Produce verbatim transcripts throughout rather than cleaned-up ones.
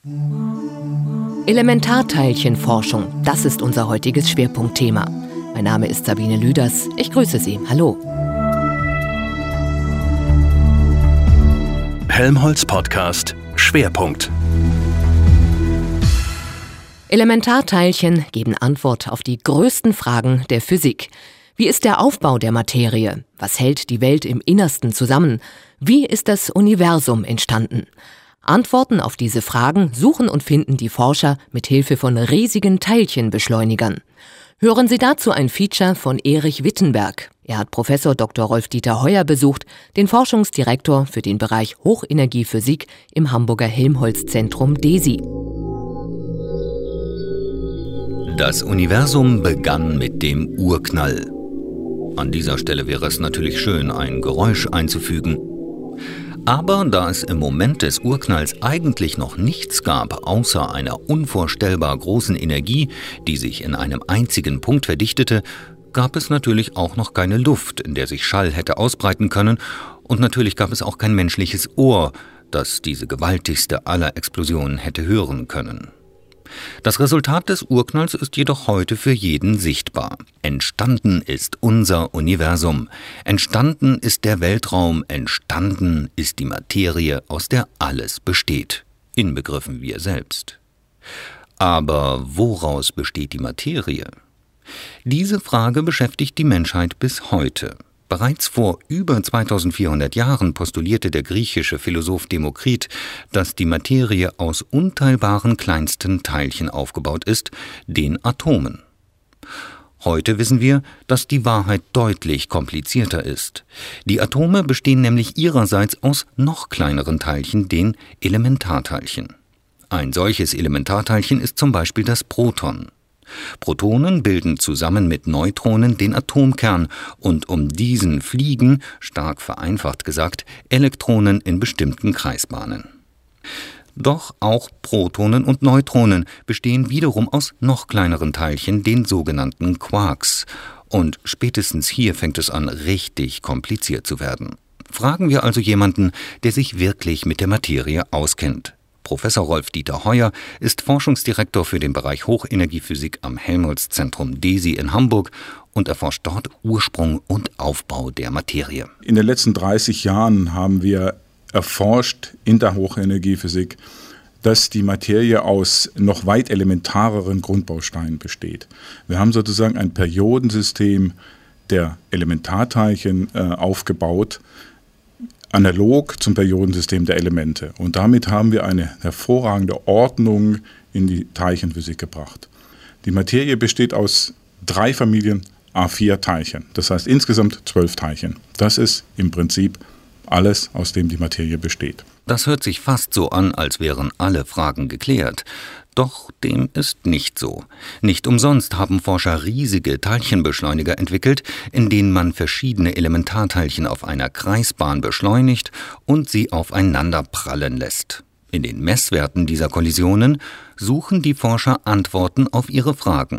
Elementarteilchenforschung, das ist unser heutiges Schwerpunktthema. Mein Name ist Sabine Lüders, ich grüße Sie. Hallo. Helmholtz Podcast Schwerpunkt. Elementarteilchen geben Antwort auf die größten Fragen der Physik. Wie ist der Aufbau der Materie? Was hält die Welt im Innersten zusammen? Wie ist das Universum entstanden? Antworten auf diese Fragen suchen und finden die Forscher mit Hilfe von riesigen Teilchenbeschleunigern. Hören Sie dazu ein Feature von Erich Wittenberg. Er hat Professor Doktor Rolf-Dieter Heuer besucht, den Forschungsdirektor für den Bereich Hochenergiephysik im Hamburger Helmholtz-Zentrum DESI. Das Universum begann mit dem Urknall. An dieser Stelle wäre es natürlich schön, ein Geräusch einzufügen. Aber da es im Moment des Urknalls eigentlich noch nichts gab, außer einer unvorstellbar großen Energie, die sich in einem einzigen Punkt verdichtete, gab es natürlich auch noch keine Luft, in der sich Schall hätte ausbreiten können, und natürlich gab es auch kein menschliches Ohr, das diese gewaltigste aller Explosionen hätte hören können. Das Resultat des Urknalls ist jedoch heute für jeden sichtbar. Entstanden ist unser Universum. Entstanden ist der Weltraum. Entstanden ist die Materie, aus der alles besteht. Inbegriffen wir selbst. Aber woraus besteht die Materie? Diese Frage beschäftigt die Menschheit bis heute. Bereits vor über zweitausendvierhundert Jahren postulierte der griechische Philosoph Demokrit, dass die Materie aus unteilbaren kleinsten Teilchen aufgebaut ist, den Atomen. Heute wissen wir, dass die Wahrheit deutlich komplizierter ist. Die Atome bestehen nämlich ihrerseits aus noch kleineren Teilchen, den Elementarteilchen. Ein solches Elementarteilchen ist zum Beispiel das Proton. Protonen bilden zusammen mit Neutronen den Atomkern und um diesen fliegen, stark vereinfacht gesagt, Elektronen in bestimmten Kreisbahnen. Doch auch Protonen und Neutronen bestehen wiederum aus noch kleineren Teilchen, den sogenannten Quarks. Und spätestens hier fängt es an, richtig kompliziert zu werden. Fragen wir also jemanden, der sich wirklich mit der Materie auskennt. Professor Rolf-Dieter Heuer ist Forschungsdirektor für den Bereich Hochenergiephysik am Helmholtz-Zentrum DESI in Hamburg und erforscht dort Ursprung und Aufbau der Materie. In den letzten dreißig Jahren haben wir erforscht in der Hochenergiephysik, dass die Materie aus noch weit elementareren Grundbausteinen besteht. Wir haben sozusagen ein Periodensystem der Elementarteilchen äh, aufgebaut, analog zum Periodensystem der Elemente. Und damit haben wir eine hervorragende Ordnung in die Teilchenphysik gebracht. Die Materie besteht aus drei Familien A vier Teilchen. Das heißt insgesamt zwölf Teilchen. Das ist im Prinzip alles, aus dem die Materie besteht. Das hört sich fast so an, als wären alle Fragen geklärt. Doch dem ist nicht so. Nicht umsonst haben Forscher riesige Teilchenbeschleuniger entwickelt, in denen man verschiedene Elementarteilchen auf einer Kreisbahn beschleunigt und sie aufeinander prallen lässt. In den Messwerten dieser Kollisionen suchen die Forscher Antworten auf ihre Fragen.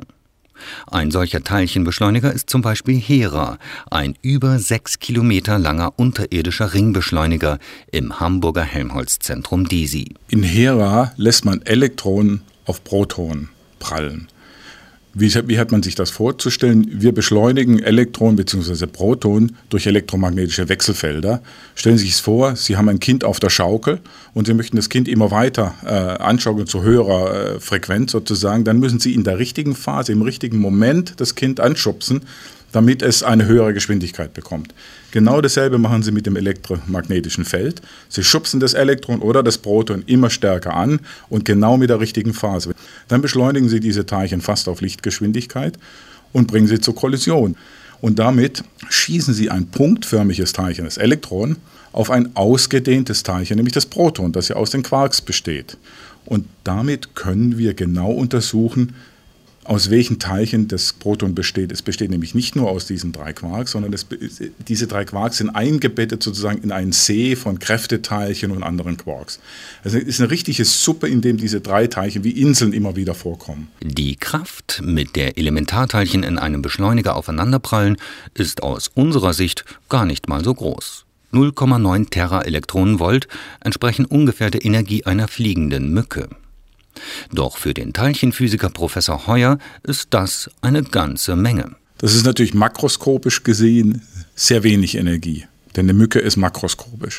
Ein solcher Teilchenbeschleuniger ist zum Beispiel Hera, ein über sechs Kilometer langer unterirdischer Ringbeschleuniger im Hamburger Helmholtz-Zentrum DESI. In Hera lässt man Elektronen auf Protonen prallen. Wie, wie hat man sich das vorzustellen? Wir beschleunigen Elektronen bzw. Protonen durch elektromagnetische Wechselfelder. Stellen Sie sich vor, Sie haben ein Kind auf der Schaukel und Sie möchten das Kind immer weiter äh, anschaukeln zu höherer äh, Frequenz sozusagen. Dann müssen Sie in der richtigen Phase, im richtigen Moment das Kind anschubsen, damit es eine höhere Geschwindigkeit bekommt. Genau dasselbe machen Sie mit dem elektromagnetischen Feld. Sie schubsen das Elektron oder das Proton immer stärker an und genau mit der richtigen Phase. Dann beschleunigen Sie diese Teilchen fast auf Lichtgeschwindigkeit und bringen sie zur Kollision. Und damit schießen Sie ein punktförmiges Teilchen, das Elektron, auf ein ausgedehntes Teilchen, nämlich das Proton, das ja aus den Quarks besteht. Und damit können wir genau untersuchen, aus welchen Teilchen das Proton besteht. Es besteht nämlich nicht nur aus diesen drei Quarks, sondern es, diese drei Quarks sind eingebettet sozusagen in einen See von Kräfteteilchen und anderen Quarks. Also es ist eine richtige Suppe, in dem diese drei Teilchen wie Inseln immer wieder vorkommen. Die Kraft, mit der Elementarteilchen in einem Beschleuniger aufeinanderprallen, ist aus unserer Sicht gar nicht mal so groß. null Komma neun Teraelektronenvolt entsprechen ungefähr der Energie einer fliegenden Mücke. Doch für den Teilchenphysiker Professor Heuer ist das eine ganze Menge. Das ist natürlich makroskopisch gesehen sehr wenig Energie, denn eine Mücke ist makroskopisch.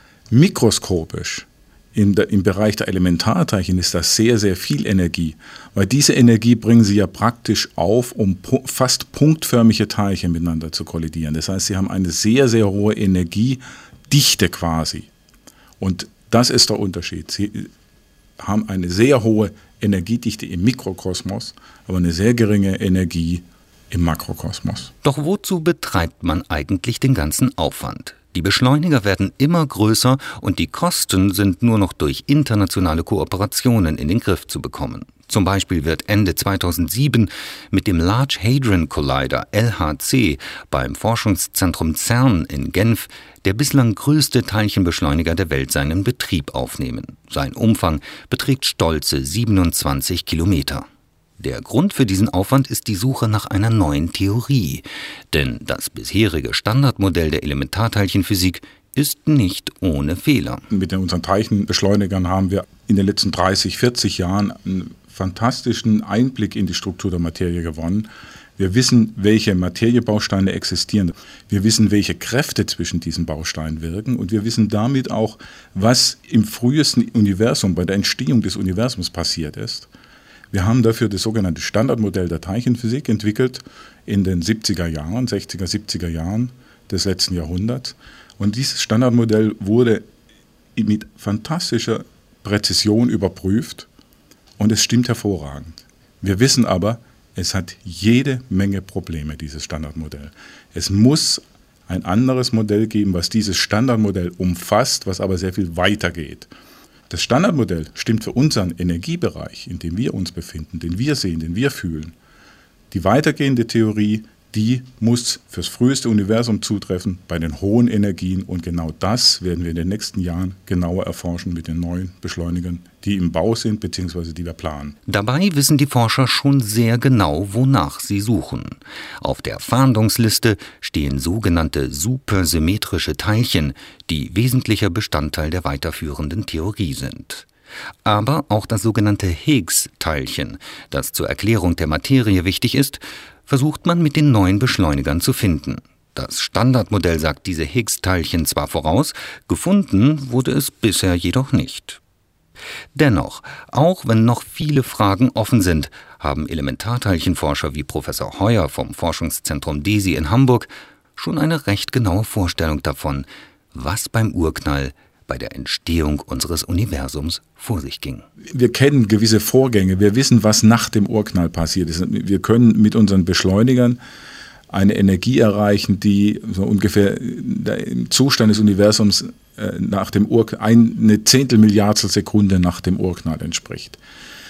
Mikroskopisch in der, im Bereich der Elementarteilchen ist das sehr, sehr viel Energie, weil diese Energie bringen sie ja praktisch auf, um pu- fast punktförmige Teilchen miteinander zu kollidieren. Das heißt, sie haben eine sehr, sehr hohe Energiedichte quasi. Und das ist der Unterschied. Sie haben eine sehr hohe Energiedichte im Mikrokosmos, aber eine sehr geringe Energie im Makrokosmos. Doch wozu betreibt man eigentlich den ganzen Aufwand? Die Beschleuniger werden immer größer und die Kosten sind nur noch durch internationale Kooperationen in den Griff zu bekommen. Zum Beispiel wird Ende zweitausendsieben mit dem Large Hadron Collider L H C beim Forschungszentrum CERN in Genf der bislang größte Teilchenbeschleuniger der Welt seinen Betrieb aufnehmen. Sein Umfang beträgt stolze siebenundzwanzig Kilometer. Der Grund für diesen Aufwand ist die Suche nach einer neuen Theorie. Denn das bisherige Standardmodell der Elementarteilchenphysik ist nicht ohne Fehler. Mit unseren Teilchenbeschleunigern haben wir in den letzten dreißig, vierzig Jahren einen fantastischen Einblick in die Struktur der Materie gewonnen. Wir wissen, welche Materiebausteine existieren. Wir wissen, welche Kräfte zwischen diesen Bausteinen wirken. Und wir wissen damit auch, was im frühesten Universum, bei der Entstehung des Universums passiert ist. Wir haben dafür das sogenannte Standardmodell der Teilchenphysik entwickelt in den siebziger Jahren, sechziger, siebziger Jahren des letzten Jahrhunderts. Und dieses Standardmodell wurde mit fantastischer Präzision überprüft und es stimmt hervorragend. Wir wissen aber, es hat jede Menge Probleme, dieses Standardmodell. Es muss ein anderes Modell geben, was dieses Standardmodell umfasst, was aber sehr viel weiter geht. Das Standardmodell stimmt für unseren Energiebereich, in dem wir uns befinden, den wir sehen, den wir fühlen. Die weitergehende Theorie, die muss fürs früheste Universum zutreffen, bei den hohen Energien. Und genau das werden wir in den nächsten Jahren genauer erforschen mit den neuen Beschleunigern, die im Bau sind bzw. die wir planen. Dabei wissen die Forscher schon sehr genau, wonach sie suchen. Auf der Fahndungsliste stehen sogenannte supersymmetrische Teilchen, die wesentlicher Bestandteil der weiterführenden Theorie sind. Aber auch das sogenannte Higgs-Teilchen, das zur Erklärung der Materie wichtig ist, versucht man mit den neuen Beschleunigern zu finden. Das Standardmodell sagt diese Higgs-Teilchen zwar voraus, gefunden wurde es bisher jedoch nicht. Dennoch, auch wenn noch viele Fragen offen sind, haben Elementarteilchenforscher wie Professor Heuer vom Forschungszentrum DESI in Hamburg schon eine recht genaue Vorstellung davon, was beim Urknall bei der Entstehung unseres Universums vor sich ging. Wir kennen gewisse Vorgänge, wir wissen, was nach dem Urknall passiert ist. Wir können mit unseren Beschleunigern eine Energie erreichen, die so ungefähr im Zustand des Universums nach dem Urknall, eine Zehntelmilliardstel Sekunde nach dem Urknall entspricht.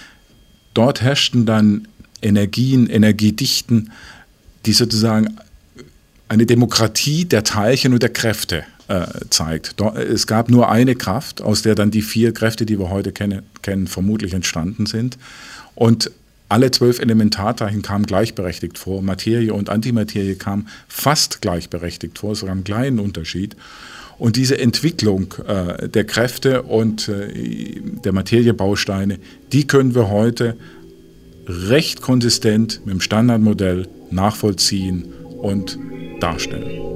Dort herrschten dann Energien, Energiedichten, die sozusagen eine Demokratie der Teilchen und der Kräfte äh, zeigt. Es gab nur eine Kraft, aus der dann die vier Kräfte, die wir heute kennen, kennen vermutlich entstanden sind. Und alle zwölf Elementarteilchen kamen gleichberechtigt vor. Materie und Antimaterie kamen fast gleichberechtigt vor. Es war ein kleiner Unterschied. Und diese Entwicklung äh, der Kräfte und äh, der Materiebausteine, die können wir heute recht konsistent mit dem Standardmodell nachvollziehen und darstellen.